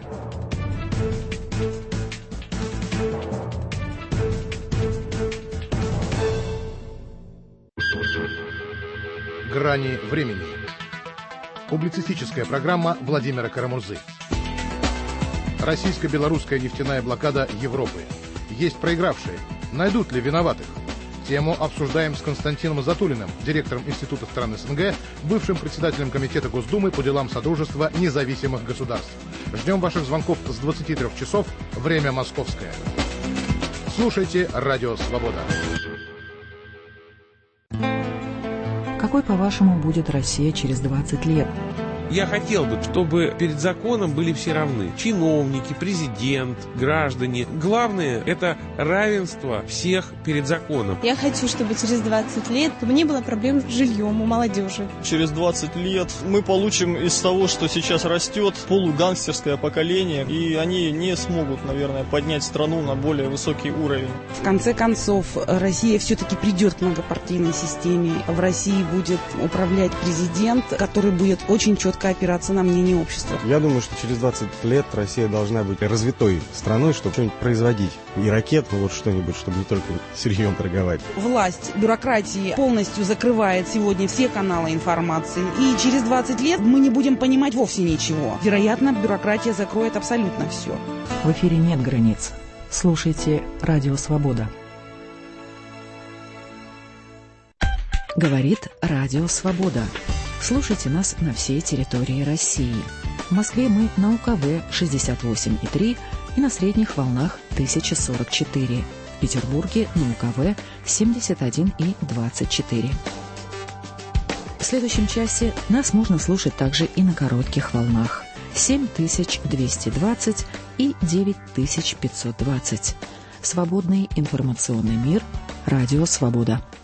Speaker 15: Грани времени. Публицистическая программа Владимира Карамурзы. Российско-белорусская нефтяная блокада Европы. Есть проигравшие. Найдут ли виноватых? Тему обсуждаем с Константином Затулиным, директором Института стран СНГ, бывшим председателем Комитета Госдумы по делам Содружества независимых государств. Ждем ваших звонков с двадцати трёх часов, время московское. Слушайте Радио Свобода.
Speaker 7: Какой, по-вашему, будет Россия через двадцать лет?
Speaker 16: Я хотел бы, чтобы перед законом были все равны. Чиновники, президент, граждане. Главное – это равенство всех перед законом.
Speaker 17: Я хочу, чтобы через двадцать лет чтобы не было проблем с жильем у молодежи.
Speaker 18: Через двадцать лет мы получим из того, что сейчас растет, полугангстерское поколение, и они не смогут, наверное, поднять страну на более высокий уровень.
Speaker 19: В конце концов, Россия все-таки придет к многопартийной системе. В России будет управлять президент, который будет очень четко опираться на мнение общества.
Speaker 20: Я думаю, что через двадцать лет Россия должна быть развитой страной, чтобы что-нибудь производить. И ракет, ну вот что-нибудь, чтобы не только сырьем торговать.
Speaker 19: Власть бюрократии полностью закрывает сегодня все каналы информации. И через двадцать лет мы не будем понимать вовсе ничего. Вероятно, бюрократия закроет абсолютно все.
Speaker 7: В эфире нет границ. Слушайте Радио Свобода. Говорит Радио Свобода. Слушайте нас на всей территории России. В Москве мы на УКВ шестьдесят восемь и три и на средних волнах тысяча сорок четыре. В Петербурге на УКВ семьдесят один и двадцать четыре. В следующем часе нас можно слушать также и на коротких волнах семь тысяч двести двадцать и девять тысяч пятьсот двадцать. Свободный информационный мир. Радио Свобода.